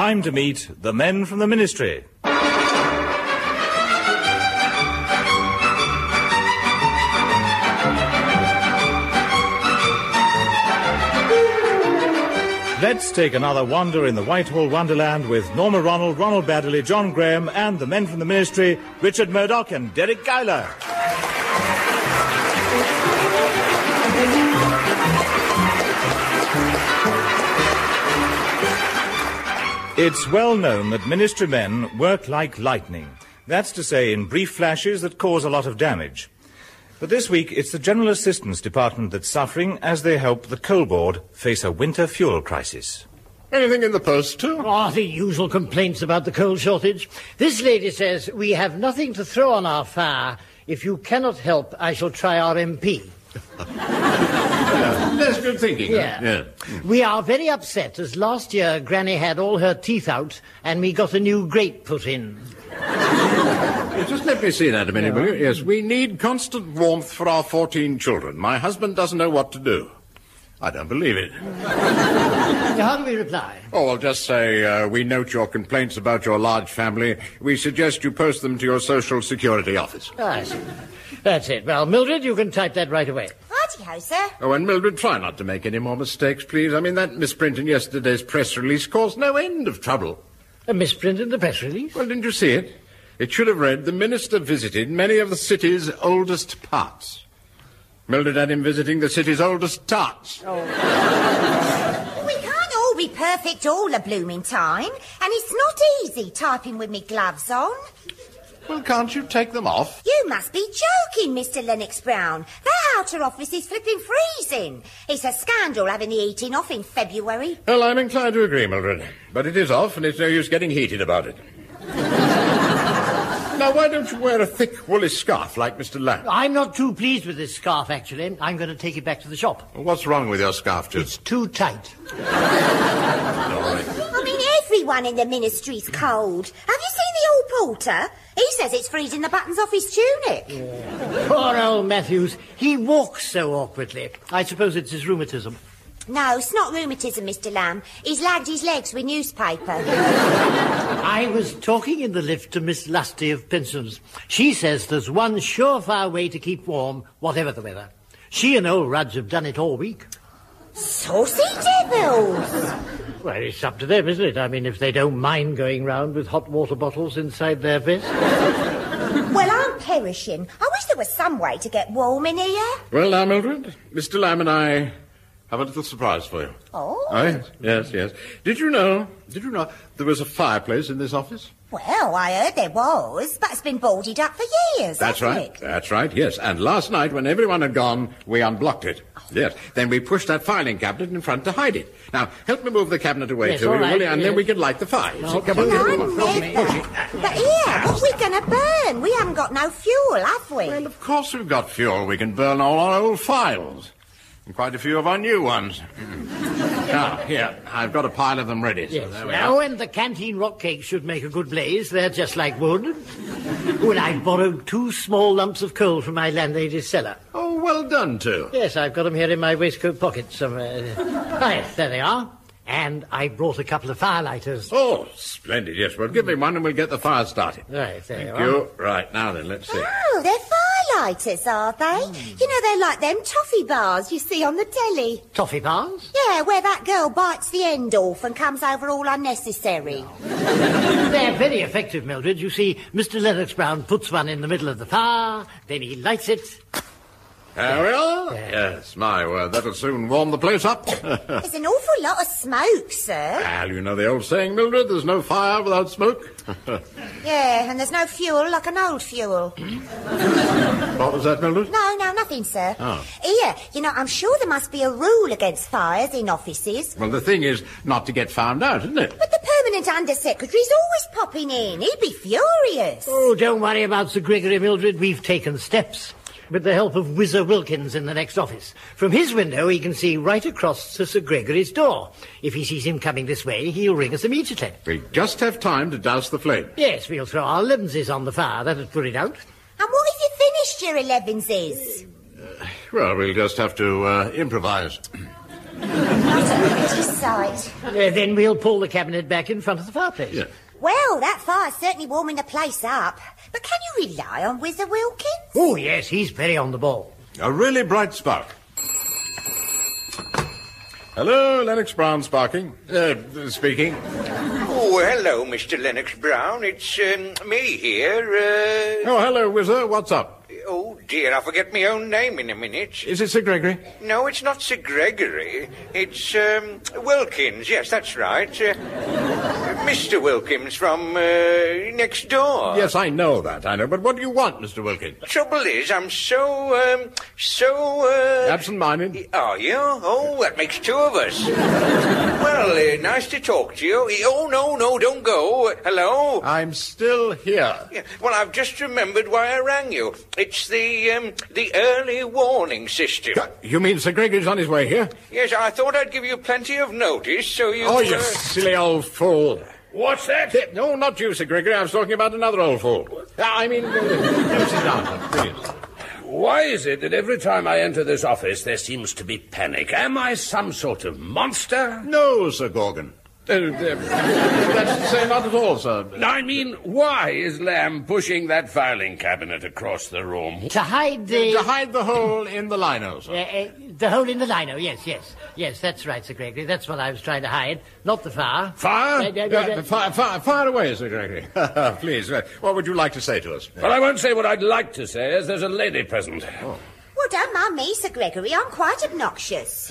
time to meet the men from the Ministry. Let's take another wander in the Whitehall Wonderland with Norma Ronald, Ronald Baddeley, John Graham, and the men from the Ministry, Richard Murdoch and Derek Geiler. It's well known that Ministry men work like lightning. That's to say, in brief flashes that cause a lot of damage. But this week, it's the General Assistance Department that's suffering as they help the Coal Board face a winter fuel crisis. Anything in the post, too? Oh, the usual complaints about the coal shortage. This lady says, we have nothing to throw on our fire. If you cannot help, I shall try our MP. That's good thinking. Yeah. We are very upset, as last year Granny had all her teeth out and we got a new grate put in. Just let me see that a minute, will you? Yes, we need constant warmth for our 14 children. My husband doesn't know what to do. I don't believe it. How do we reply? Oh, I'll just say, we note your complaints about your large family. We suggest you post them to your Social Security office. Oh, I see. That's it. Well, Mildred, you can type that right away. Righty-ho, sir. Oh, and Mildred, try not to make any more mistakes, please. I mean, that misprint in yesterday's press release caused no end of trouble. A misprint in the press release? Well, didn't you see it? It should have read, the minister visited many of the city's oldest parts. Mildred had him visiting the city's oldest tarts. Oh. We can't all be perfect all the blooming time, and it's not easy typing with me gloves on. Well, can't you take them off? You must be joking, Mr. Lennox Brown. That outer office is flipping freezing. It's a scandal having the heating off in February. Well, I'm inclined to agree, Mildred. But it is off, and it's no use getting heated about it. Now, why don't you wear a thick woolly scarf like Mr. Lamb? I'm not too pleased with this scarf, actually. I'm going to take it back to the shop. Well, what's wrong with your scarf, Jim? It's too tight. I mean, everyone in the ministry's cold. Have you seen the old porter? He says it's freezing the buttons off his tunic. Yeah. Poor old Matthews. He walks so awkwardly. I suppose it's his rheumatism. No, it's not rheumatism, Mr. Lamb. He's lagged his legs with newspaper. I was talking in the lift to Miss Lusty of Pensions. She says there's one surefire way to keep warm, whatever the weather. She and old Rudge have done it all week. Saucy devils! Well, it's up to them, isn't it? I mean, if they don't mind going round with hot water bottles inside their vest. Well, I'm perishing. I wish there was some way to get warm in here. Well, now, Mildred, Mr. Lamb and I have a little surprise for you. Oh? Yes. Did you know there was a fireplace in this office? Well, I heard there was, but it's been boarded up for years, hasn't it? That's right, yes. And last night, when everyone had gone, we unblocked it. Oh. Yes. Then we pushed that filing cabinet in front to hide it. Now, help me move the cabinet away to you, will you? And then we can light the fire. No, come on. But here, what are we going to burn? We haven't got no fuel, have we? Well, of course we've got fuel. We can burn all our old files. And quite a few of our new ones. Now, here, I've got a pile of them ready. Yes. So now, and the canteen rock cakes should make a good blaze. They're just like wood. Well, I borrowed 2 small lumps of coal from my landlady's cellar. Oh, well done, too. Yes, I've got them here in my waistcoat pocket somewhere. Yes, there they are. And I brought a couple of firelighters. Oh, splendid, yes. Well, give me one and we'll get the fire started. Right, Thank you. Right, now then, let's see. Oh, they're firelighters, are they? You know, they're like them toffee bars you see on the telly. Toffee bars? Yeah, where that girl bites the end off and comes over all unnecessary. They're very effective, Mildred. You see, Mr. Lennox Brown puts one in the middle of the fire, then he lights it. There we are. Yes, my word, that'll soon warm the place up. There's an awful lot of smoke, sir. Well, you know the old saying, Mildred, there's no fire without smoke. Yeah, and there's no fuel like an old fuel. What was that, Mildred? No, nothing, sir. Oh. Here, you know, I'm sure there must be a rule against fires in offices. Well, the thing is not to get found out, isn't it? But the permanent undersecretary's always popping in. He'd be furious. Oh, don't worry about Sir Gregory, Mildred. We've taken steps. With the help of Whizzer Wilkins in the next office. From his window, he can see right across to Sir Gregory's door. If he sees him coming this way, he'll ring us immediately. We just have time to douse the flame. Yes, we'll throw our 11s on the fire. That'll put it out. And what if you finished your 11s? Well, we'll just have to improvise. What a pretty sight. Then we'll pull the cabinet back in front of the fireplace. Yeah. Well, that fire's certainly warming the place up. But can you rely on Whizzer Wilkins? Oh, yes, he's very on the ball. A really bright spark. Hello, Lennox Brown speaking. Oh, hello, Mr. Lennox Brown. It's me here. Oh, hello, Whizzer. What's up? Oh, dear, I'll forget my own name in a minute. Is it Sir Gregory? No, it's not Sir Gregory. It's Wilkins. Yes, that's right. Mr. Wilkins from next door. Yes, I know that. But what do you want, Mr. Wilkins? Trouble is, I'm so Absent-minded? Are you? Oh, that makes two of us. Well, nice to talk to you. Oh, no, don't go. Hello? I'm still here. Yeah, well, I've just remembered why I rang you. It's the early warning system. You mean Sir Gregory's on his way here? Yes, I thought I'd give you plenty of notice, so you... Oh, you silly old fool. What's that? No, not you, Sir Gregory. I was talking about another old fool. Go sit down, please. Why is it that every time I enter this office there seems to be panic? Am I some sort of monster? No, Sir Gorgon. That's to say, not at all, sir. I mean, why is Lamb pushing that filing cabinet across the room? To hide the... To hide the hole in the lino, sir. The hole in the lino, yes. Yes, that's right, Sir Gregory. That's what I was trying to hide, not the fire. Fire? Fire away, Sir Gregory. Please, what would you like to say to us? Well, I won't say what I'd like to say, as there's a lady present. Oh. Well, don't mind me, Sir Gregory. I'm quite obnoxious.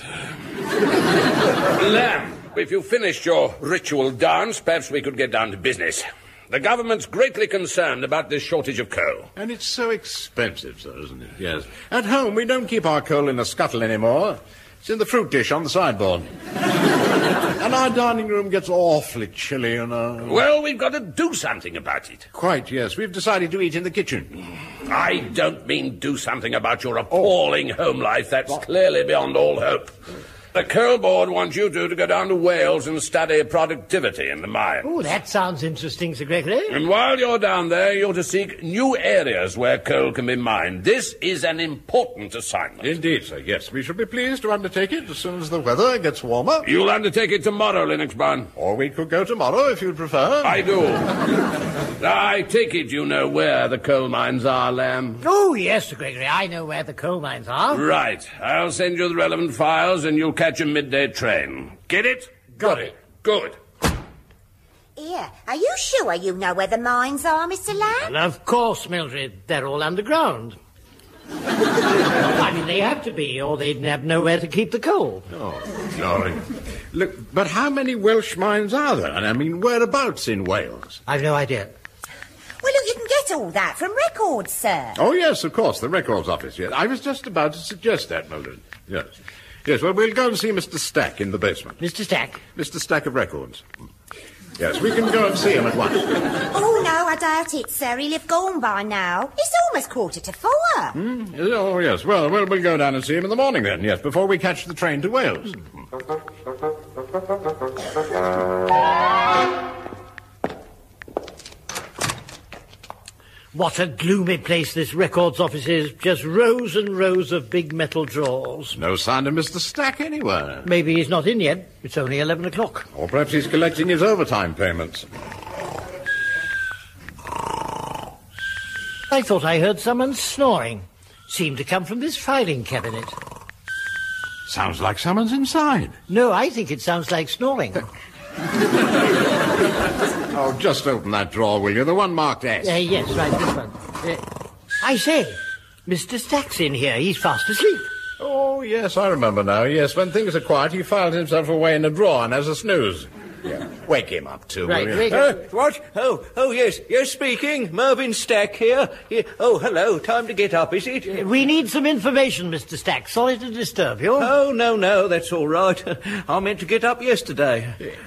Lamb, if you've finished your ritual dance, perhaps we could get down to business. The government's greatly concerned about this shortage of coal. And it's so expensive, sir, isn't it? Yes. At home, we don't keep our coal in a scuttle anymore. It's in the fruit dish on the sideboard. And our dining room gets awfully chilly, you know. Well, we've got to do something about it. Quite, yes. We've decided to eat in the kitchen. I don't mean do something about your appalling home life. That's clearly beyond all hope. The Coal Board wants you two to go down to Wales and study productivity in the mine. Oh, that sounds interesting, Sir Gregory. And while you're down there, you're to seek new areas where coal can be mined. This is an important assignment. Indeed, sir, yes. We shall be pleased to undertake it as soon as the weather gets warmer. You'll undertake it tomorrow, Lennox Brown. Or we could go tomorrow, if you'd prefer. I do. I take it you know where the coal mines are, Lamb. Oh, yes, Sir Gregory. I know where the coal mines are. Right. I'll send you the relevant files and you'll catch a midday train. Get it? Got it. Good. Here, are you sure you know where the mines are, Mr. Lamb? Well, of course, Mildred. They're all underground. I mean, they have to be, or they'd have nowhere to keep the coal. Oh, sorry. Look, but how many Welsh mines are there? I mean, whereabouts in Wales? I've no idea. Well, look, you can get all that from records, sir. Oh, yes, of course, the records office, yes. I was just about to suggest that, Mildred. Yes. Yes, well, we'll go and see Mr. Stack in the basement. Mr. Stack? Mr. Stack of Records. Yes, we can go and see him at once. Oh, no, I doubt it, sir. He'll have gone by now. It's almost 4:45. Oh, yes. Well, we'll go down and see him in the morning then, yes, before we catch the train to Wales. What a gloomy place this records office is. Just rows and rows of big metal drawers. No sign of Mr. Stack anywhere. Maybe he's not in yet. It's only 11 o'clock. Or perhaps he's collecting his overtime payments. I thought I heard someone snoring. Seemed to come from this filing cabinet. Sounds like someone's inside. No, I think it sounds like snoring. Oh, just open that drawer, will you? The one marked S. Yes, right, this one. I say, Mr. Stack's in here. He's fast asleep. Oh, yes, I remember now. Yes, when things are quiet, he files himself away in a drawer and has a snooze. Yeah. Wake him up, too, Right, will you? wake up. What? Oh, yes, speaking. Mervyn Stack here. Oh, hello. Time to get up, is it? We need some information, Mr. Stack. Sorry to disturb you. Oh, no, that's all right. I meant to get up yesterday.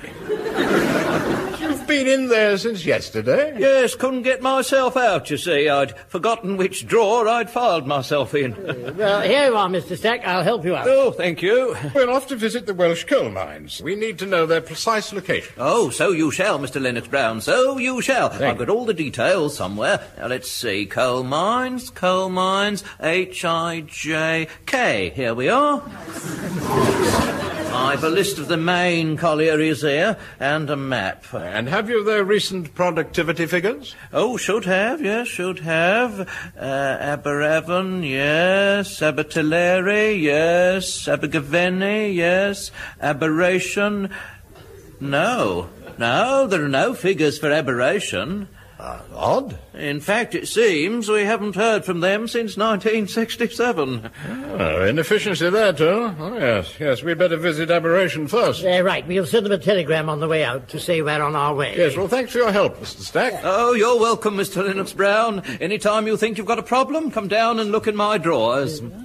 You've been in there since yesterday? Yes, couldn't get myself out, you see. I'd forgotten which drawer I'd filed myself in. Well, here you are, Mr. Stack. I'll help you out. Oh, thank you. We're off to visit the Welsh coal mines. We need to know their precise location. Oh, so you shall, Mr. Lennox Brown, so you shall. I've got all the details somewhere. Now, let's see. Coal mines, H-I-J-K. Here we are. I've a list of the main collieries here and a map. And have you their recent productivity figures? Oh, should have, yes, should have. Aberavon, yes. Abertillery, yes. Abergavenny, yes. Aberration. No, there are no figures for Aberration. Odd. In fact, it seems we haven't heard from them since 1967. Oh, inefficiency there, too. Oh, yes, we'd better visit Aberration first. Right, we'll send them a telegram on the way out to say we're on our way. Yes, well, thanks for your help, Mr. Stack. Oh, you're welcome, Mr. Lennox Brown. Any time you think you've got a problem, come down and look in my drawers. Do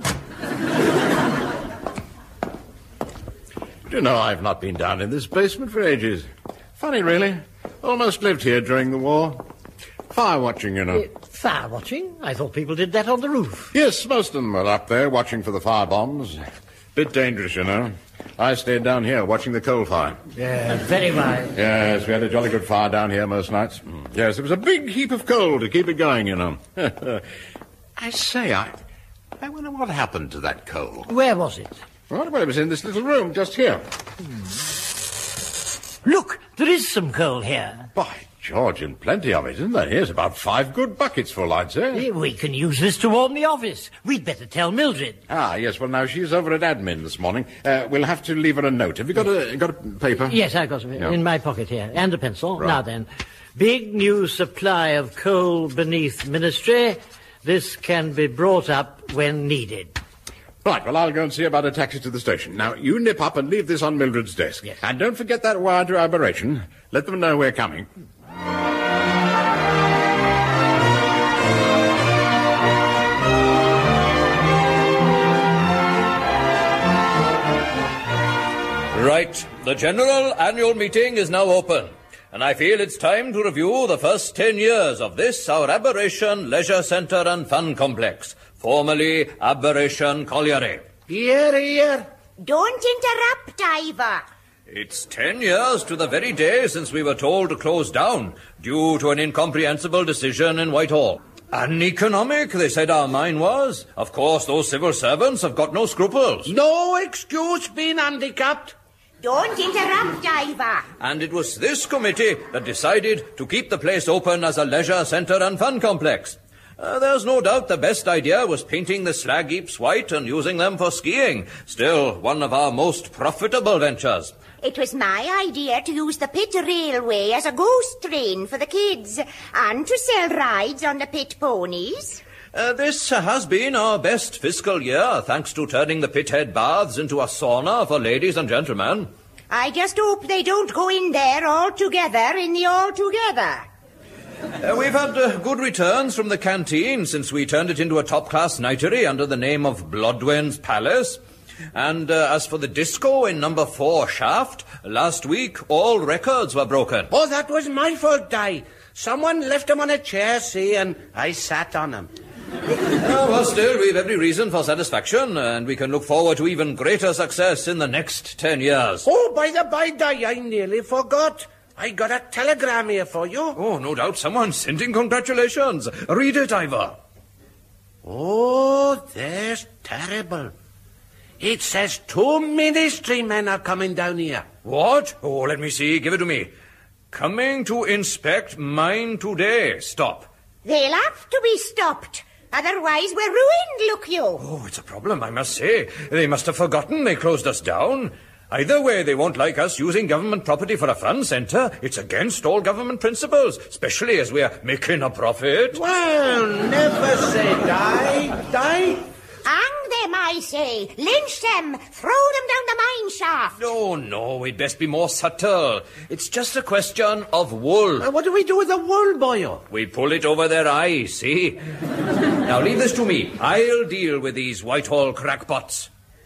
you know, I've not been down in this basement for ages. Funny, really. Almost lived here during the war. Fire watching, you know. Fire watching? I thought people did that on the roof. Yes, most of them were up there watching for the fire bombs. Bit dangerous, you know. I stayed down here watching the coal fire. Yeah, very wise. Yes, we had a jolly good fire down here most nights. Yes, there was a big heap of coal to keep it going, you know. I say, I wonder what happened to that coal. Where was it? Well, it was in this little room just here. Look, there is some coal here. By George, and plenty of it, isn't there? Here's about 5 good buckets full, I'd say. We can use this to warm the office. We'd better tell Mildred. Ah, yes, well, now, she's over at admin this morning. We'll have to leave her a note. Have you got a paper? Yes, I've got some in my pocket here. And a pencil. Right. Now then, big new supply of coal beneath ministry. This can be brought up when needed. Right, well, I'll go and see about a taxi to the station. Now, you nip up and leave this on Mildred's desk. Yes. And don't forget that wire to Aberration. Let them know we're coming. Right, the General Annual Meeting is now open, and I feel it's time to review the first 10 years of this, our Aberration Leisure Centre and Fun Complex, formerly Aberration Colliery. Here. Don't interrupt, Ivor. It's 10 years to the very day since we were told to close down, due to an incomprehensible decision in Whitehall. Uneconomic, they said our mine was. Of course, those civil servants have got no scruples. No excuse being handicapped. Don't interrupt, Ivor. And it was this committee that decided to keep the place open as a leisure centre and fun complex. There's no doubt the best idea was painting the slag heaps white and using them for skiing. Still, one of our most profitable ventures. It was my idea to use the pit railway as a ghost train for the kids and to sell rides on the pit ponies. This has been our best fiscal year, thanks to turning the pithead baths into a sauna for ladies and gentlemen. I just hope they don't go in there all together in the all-together. We've had good returns from the canteen since we turned it into a top-class nightery under the name of Blodwen's Palace. And as for the disco in number 4 Shaft, last week all records were broken. Oh, that was my fault, Di. Someone left him on a chair, see, and I sat on him. Well, still, we've every reason for satisfaction, and we can look forward to even greater success in the next 10 years. Oh, by the by, Di, I nearly forgot. I got a telegram here for you. Oh, no doubt someone's sending congratulations. Read it, Ivor. Oh, there's terrible. It says 2 ministry men are coming down here. What? Oh, let me see. Give it to me. Coming to inspect mine today. Stop. They'll have to be stopped. Otherwise we're ruined, look you. Oh, it's a problem, I must say. They must have forgotten they closed us down. Either way, they won't like us using government property for a fun centre. It's against all government principles, especially as we're making a profit. Well, never say die. Hang them, I say. Lynch them. Throw them down the mine shaft. No, we'd best be more subtle. It's just a question of wool. What do we do with the wool, boyo? We pull it over their eyes, see? Now leave this to me. I'll deal with these Whitehall crackpots.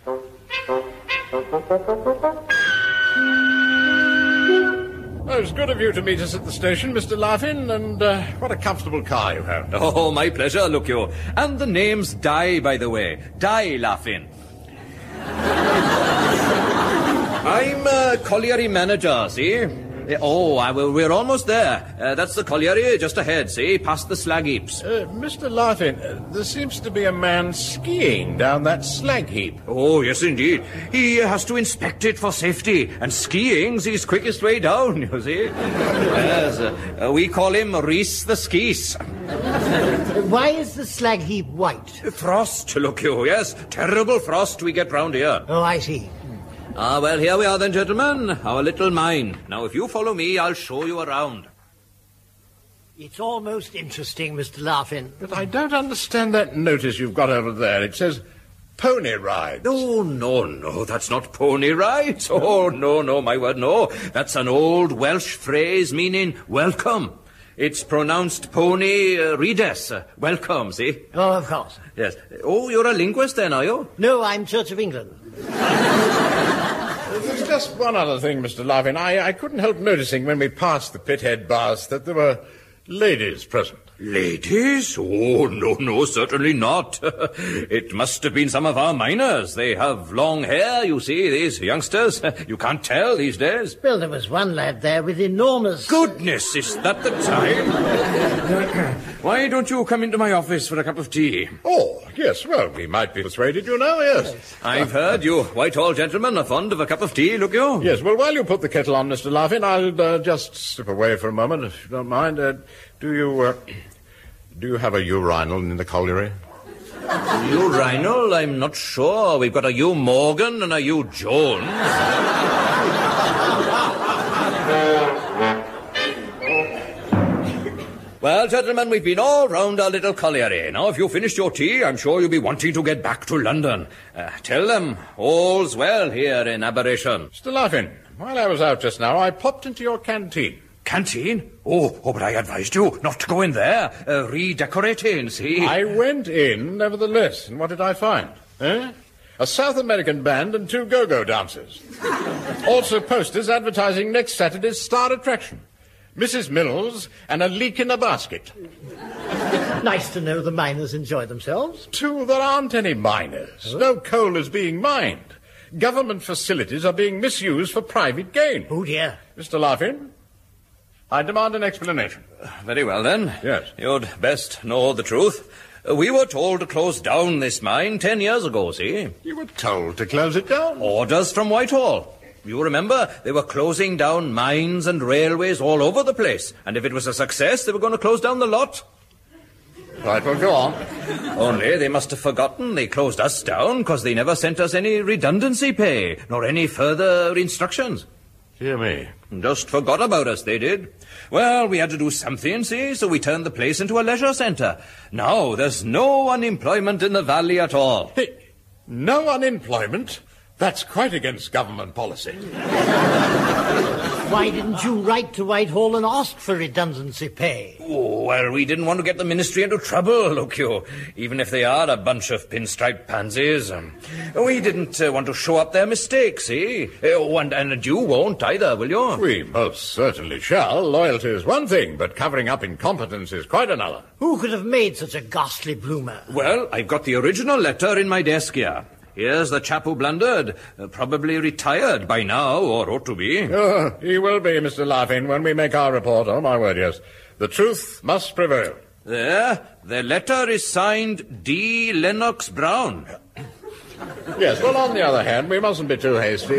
Well, it's good of you to meet us at the station, Mr. Laughlin, and what a comfortable car you have. Oh, my pleasure, look you. And the name's Di, by the way. Di Laughlin. I'm a colliery manager, see? We're almost there. That's the colliery just ahead, see? Past the slag heaps. Mr. Larkin, there seems to be a man skiing down that slag heap. Oh, yes, indeed. He has to inspect it for safety, and skiing's his quickest way down, you see. Yes, we call him Reese the Skis. Why is the slag heap white? Frost, look you, yes. Terrible frost we get round here. Oh, I see. Well, here we are then, gentlemen. Our little mine. Now, if you follow me, I'll show you around. It's almost interesting, Mr. Larkin. But I don't understand that notice you've got over there. It says pony rides. Oh, no, that's not pony rides. Oh, no, my word, no. That's an old Welsh phrase meaning welcome. It's pronounced pony rides, welcome, see? Oh, of course. Yes. Oh, you're a linguist then, are you? No, I'm Church of England. There's just one other thing, Mr. Larkin. I couldn't help noticing when we passed the Pithead bars that there were ladies present. Ladies? Oh, no, certainly not. It must have been some of our miners. They have long hair, you see, these youngsters. You can't tell these days. Well, there was one lad there with enormous... Goodness, is that the time? Why don't you come into my office for a cup of tea? Oh, yes, well, we might be persuaded, you know, yes. I've heard you Whitehall gentlemen are fond of a cup of tea, look you. Yes, well, while you put the kettle on, Mr. Larkin, I'll just slip away for a moment, if you don't mind. Do you have a urinal in the colliery? Urinal? I'm not sure. We've got a U Morgan and a U Jones. Well, gentlemen, we've been all round our little colliery. Now, if you've finished your tea, I'm sure you'll be wanting to get back to London. Tell them all's well here in Aberration. Mr. Larkin, while I was out just now, I popped into your canteen. Canteen? Oh, but I advised you not to go in there. Redecorating, see? I went in, nevertheless, and what did I find? A South American band and 2 go-go dancers. Also posters advertising next Saturday's star attraction. Mrs. Mills and a leak in a basket. Nice to know the miners enjoy themselves. There aren't any miners. No coal is being mined. Government facilities are being misused for private gain. Oh, dear. Mr. Larkin, I demand an explanation. Very well, then. Yes. You'd best know the truth. We were told to close down this mine 10 years ago, see? You were told to close it down? Orders from Whitehall. You remember, they were closing down mines and railways all over the place. And if it was a success, they were going to close down the lot. Right, well, go on. Only they must have forgotten they closed us down because they never sent us any redundancy pay, nor any further instructions. Dear me. Just forgot about us, they did. Well, we had to do something, see, so we turned the place into a leisure centre. Now, there's no unemployment in the valley at all. Hey, no unemployment? That's quite against government policy. Why didn't you write to Whitehall and ask for redundancy pay? Oh, well, we didn't want to get the ministry into trouble, look you. Even if they are a bunch of pinstripe pansies. We didn't want to show up their mistakes, see? And you won't either, will you? We most certainly shall. Loyalty is one thing, but covering up incompetence is quite another. Who could have made such a ghastly bloomer? Well, I've got the original letter in my desk here. Here's the chap who blundered. Probably retired by now, or ought to be. Oh, he will be, Mr. Larkin, when we make our report. Oh, my word, yes. The truth must prevail. There, the letter is signed D. Lennox Brown. Yes, well, on the other hand, we mustn't be too hasty.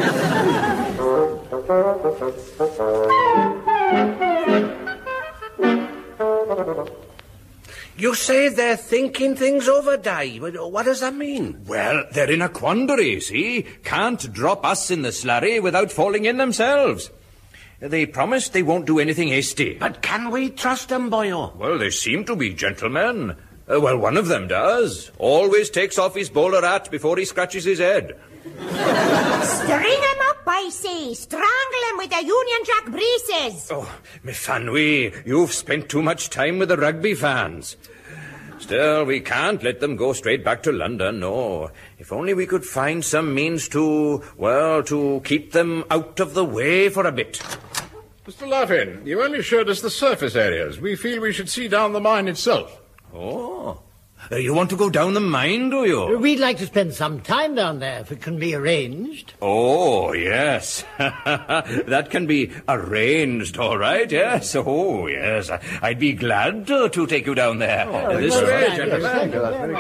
You say they're thinking things over, Di. What does that mean? Well, they're in a quandary, see? Can't drop us in the slurry without falling in themselves. They promised they won't do anything hasty. But can we trust them, boyo? Well, they seem to be gentlemen. Well, one of them does. Always takes off his bowler hat before he scratches his head. String him up, I say. Strangle him with the Union Jack braces. Oh, me Fanwy, you've spent too much time with the rugby fans. Still, we can't let them go straight back to London, no. If only we could find some means to keep them out of the way for a bit. Mr. Larkin, you only showed us the surface areas. We feel we should see down the mine itself. Oh. You want to go down the mine, do you? We'd like to spend some time down there, if it can be arranged. Oh, yes. That can be arranged, all right, yes. Oh, yes. I'd be glad to take you down there. This way, gentlemen.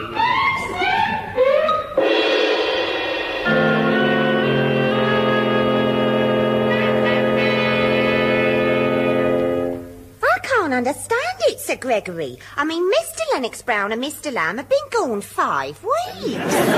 I can't understand it, Sir Gregory. I mean, Mr. Lennox Brown and Mr. Lamb have been gone 5 weeks.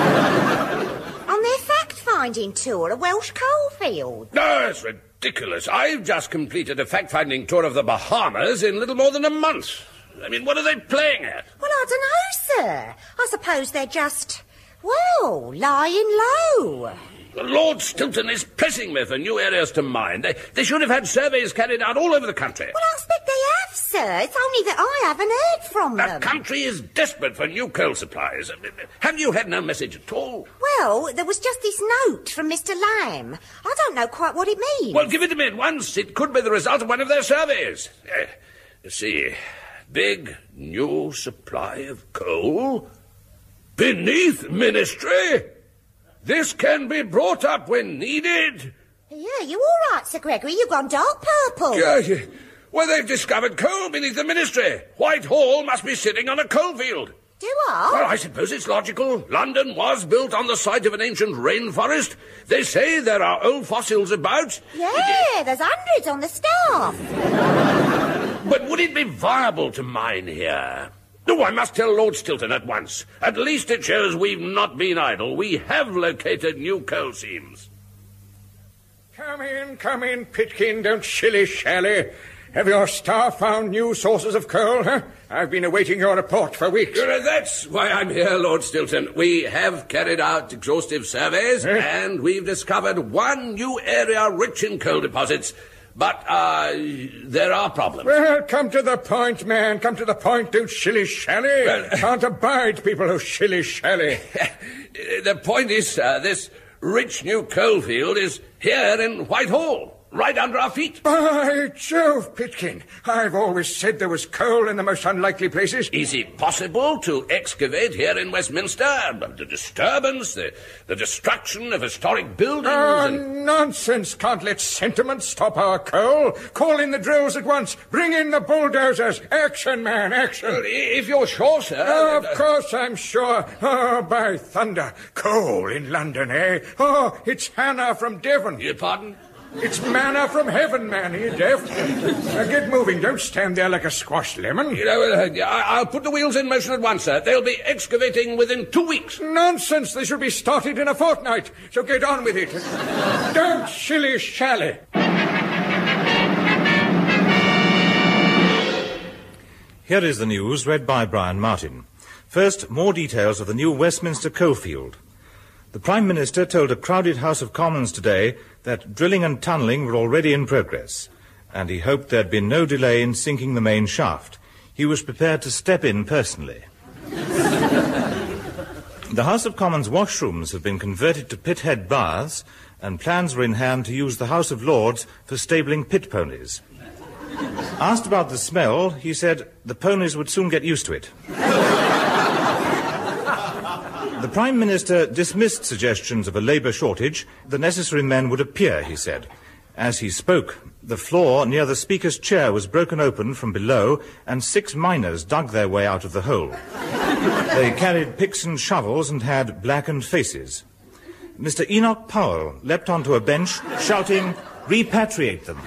On their fact-finding tour at Welsh Coalfield. No, it's ridiculous. I've just completed a fact-finding tour of the Bahamas in little more than a month. I mean, what are they playing at? Well, I don't know, sir. I suppose they're just, well, lying low. Lord Stilton is pressing me for new areas to mine. They should have had surveys carried out all over the country. Well, I expect they have, sir. It's only that I haven't heard from them. The country is desperate for new coal supplies. Have you had no message at all? Well, there was just this note from Mr. Lamb. I don't know quite what it means. Well, give it to me at once. It could be the result of one of their surveys. Let's see. Big new supply of coal? Beneath ministry? This can be brought up when needed. Yeah, you all right, Sir Gregory? You've gone dark purple. Yeah. Well, they've discovered coal beneath the ministry. Whitehall must be sitting on a coalfield. Do I? Well, I suppose it's logical. London was built on the site of an ancient rainforest. They say there are old fossils about. Yeah, there's hundreds on the staff. But would it be viable to mine here? No, I must tell Lord Stilton at once. At least it shows we've not been idle. We have located new coal seams. Come in, Pitkin. Don't shilly-shally. Have your staff found new sources of coal, huh? I've been awaiting your report for weeks. That's why I'm here, Lord Stilton. We have carried out exhaustive surveys, and we've discovered one new area rich in coal deposits. But, there are problems. Well, come to the point, man. Come to the point. Don't shilly-shally. Can't abide people who shilly-shally. The point is, this rich new coalfield is here in Whitehall, right under our feet. By Jove, Pitkin. I've always said there was coal in the most unlikely places. Is it possible to excavate here in Westminster? The disturbance, the destruction of historic buildings... Nonsense. Can't let sentiment stop our coal. Call in the drills at once. Bring in the bulldozers. Action, man, action. Well, if you're sure, sir... Of course I'm sure. Oh, by thunder. Coal in London, eh? Oh, it's Hannah from Devon. You pardon? It's manna from heaven, man. Are you deaf? Get moving. Don't stand there like a squashed lemon. I'll put the wheels in motion at once, sir. They'll be excavating within 2 weeks. Nonsense. They should be started in a fortnight. So get on with it. Don't shilly-shally. Here is the news read by Brian Martin. First, more details of the new Westminster coalfield. The Prime Minister told a crowded House of Commons today that drilling and tunnelling were already in progress, and he hoped there'd been no delay in sinking the main shaft. He was prepared to step in personally. The House of Commons washrooms have been converted to pithead baths, and plans were in hand to use the House of Lords for stabling pit ponies. Asked about the smell, he said the ponies would soon get used to it. The Prime Minister dismissed suggestions of a labour shortage. The necessary men would appear, he said. As he spoke, the floor near the Speaker's chair was broken open from below, and 6 miners dug their way out of the hole. They carried picks and shovels and had blackened faces. Mr. Enoch Powell leapt onto a bench, shouting, "Repatriate them."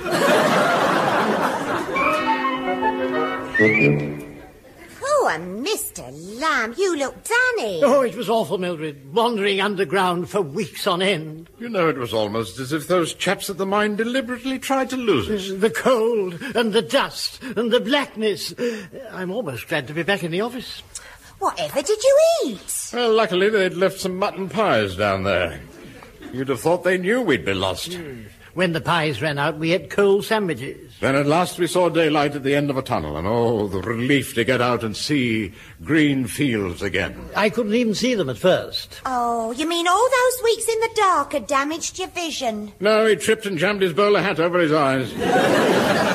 Oh, and Mr. Lamb, you look danny. Oh, it was awful, Mildred, wandering underground for weeks on end. You know, it was almost as if those chaps at the mine deliberately tried to lose us. The cold and the dust and the blackness. I'm almost glad to be back in the office. Whatever did you eat? Well, luckily they'd left some mutton pies down there. You'd have thought they knew we'd be lost. When the pies ran out, we had coal sandwiches. Then at last we saw daylight at the end of a tunnel, and oh, the relief to get out and see green fields again. I couldn't even see them at first. Oh, you mean all those weeks in the dark had damaged your vision? No, he tripped and jammed his bowler hat over his eyes.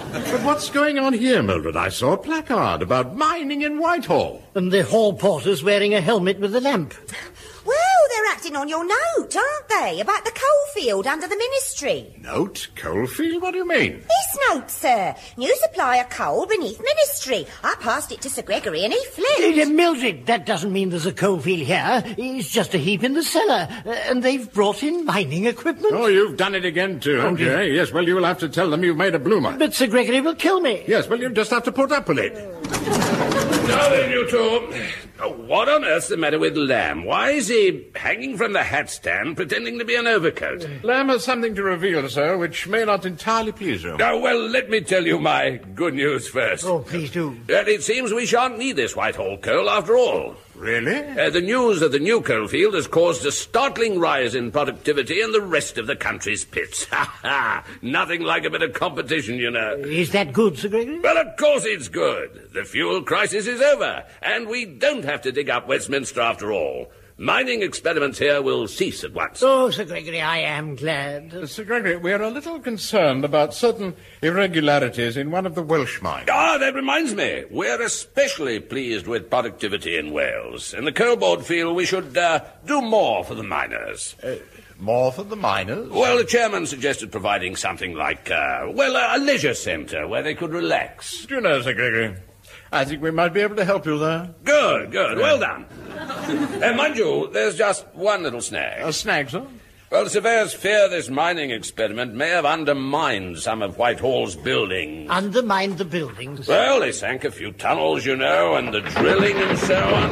But what's going on here, Mildred? I saw a placard about mining in Whitehall. And the hall porter's wearing a helmet with a lamp. Well, they're acting on your note, aren't they? About the coalfield under the ministry. Note? Coalfield? What do you mean? This note, sir. New supply of coal beneath ministry. I passed it to Sir Gregory and he flipped. Mildred, that doesn't mean there's a coalfield here. It's just a heap in the cellar. And they've brought in mining equipment. Oh, you've done it again too, haven't you? Yes, well, you'll have to tell them you've made a bloomer. But Sir Gregory will kill me. Yes, well, you'll just have to put up with it. Now then, you two. What on earth's the matter with Lamb? Why is he hanging from the hat stand pretending to be an overcoat? Lamb has something to reveal, sir, which may not entirely please you. Oh, well, let me tell you my good news first. Oh, please do. It seems we shan't need this Whitehall coal after all. Really? The news of the new coalfield has caused a startling rise in productivity in the rest of the country's pits. Ha ha! Nothing like a bit of competition, you know. Is that good, Sir Gregory? Well, of course it's good. The fuel crisis is over, and we don't have to dig up Westminster after all. Mining experiments here will cease at once. Oh, Sir Gregory, I am glad. Sir Gregory, we're a little concerned about certain irregularities in one of the Welsh mines. Ah, that reminds me. We're especially pleased with productivity in Wales. In the coal board field, we should do more for the miners. More for the miners? Well, the chairman suggested providing something like, a leisure centre where they could relax. Do you know, Sir Gregory, I think we might be able to help you there. Good. Well done. Mind you, there's just one little snag. A snag, sir? Well, the surveyors fear this mining experiment may have undermined some of Whitehall's buildings. Undermined the buildings? Well, they sank a few tunnels, you know, and the drilling and so on.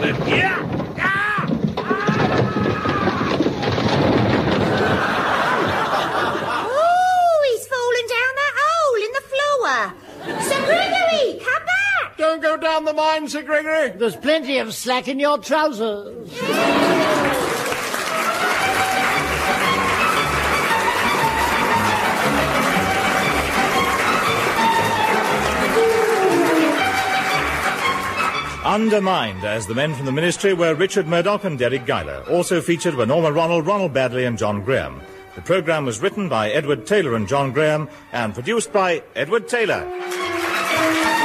Oh, he's fallen down that hole in the floor. Sir Gregory, come back! Don't go down the mine, Sir Gregory. There's plenty of slack in your trousers. Undermined as the men from the ministry were Richard Murdoch and Derek Guyler. Also featured were Norma Ronald, Ronald Badley and John Graham. The programme was written by Edward Taylor and John Graham and produced by Edward Taylor.